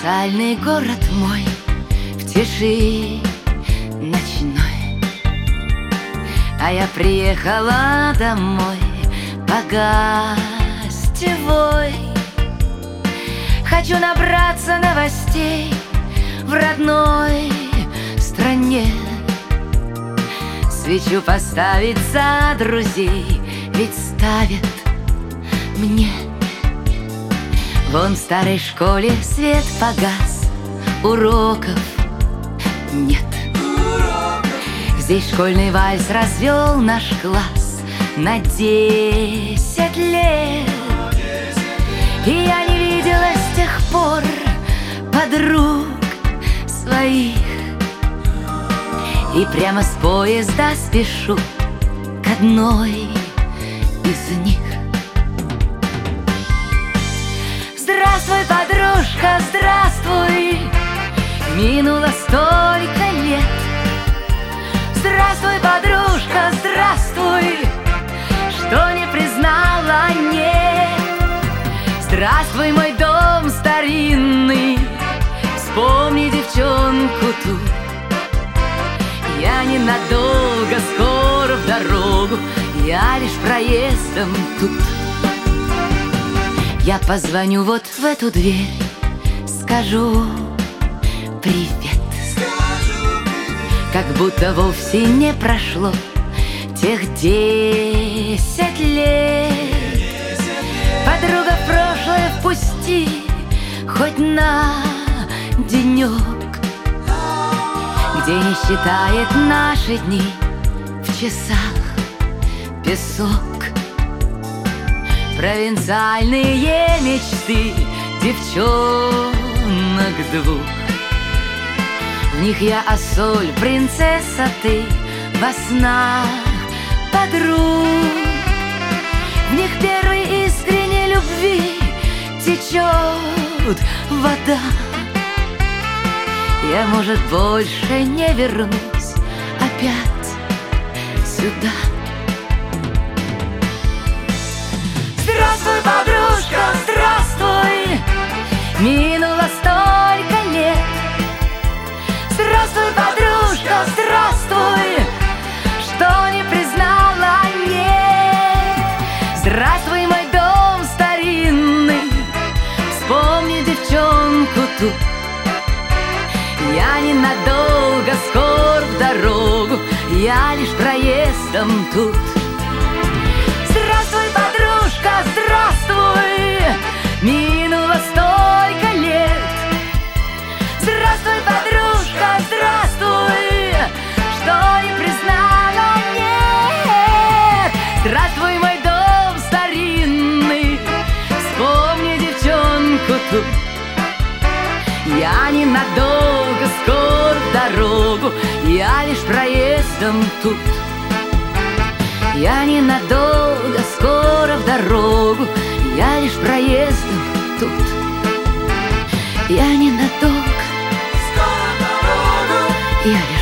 провинциальный город мой в тиши ночной. А я приехала домой по гостевой. Хочу набраться новостей в родной стране, свечу поставить за друзей, ведь ставят мне. Вон в старой школе свет погас, уроков нет. Здесь школьный вальс развел наш класс на 10 лет. И я не видела с тех пор подруг своих, и прямо с поезда спешу к одной из них. Здравствуй, подружка, здравствуй, минуло столько лет. Здравствуй, подружка, здравствуй, что не признала, нет. Здравствуй, мой дом старинный, вспомни девчонку ту. Я ненадолго, скоро в дорогу, я лишь проездом тут. Я позвоню вот в эту дверь, скажу привет, как будто вовсе не прошло тех 10 лет. Подруга, в прошлое впусти хоть на денек, где не считает наши дни в часах песок. Провинциальные мечты девчонок двух, в них я Ассоль, принцесса ты, во снах подруг. В них первой искренней любви течет вода. Я, может, больше не вернусь опять сюда. Здравствуй, подружка, здравствуй, минуло столько лет. Здравствуй, подружка, здравствуй, что не признала, нет. Здравствуй, мой дом старинный, вспомни девчонку ту. Я ненадолго, скоро в дорогу, я лишь проездом тут. Здравствуй, подружка, здравствуй, минуло столько лет. Здравствуй, подружка, здравствуй, что не признала, нет. Здравствуй, мой дом старинный, вспомни девчонку ту. Я ненадолго, скоро в дорогу, я лишь проездом тут. Я ненадолго, скоро в дорогу, я лишь проездом тут. Я ненадолго, скоро в дорогу, я лишь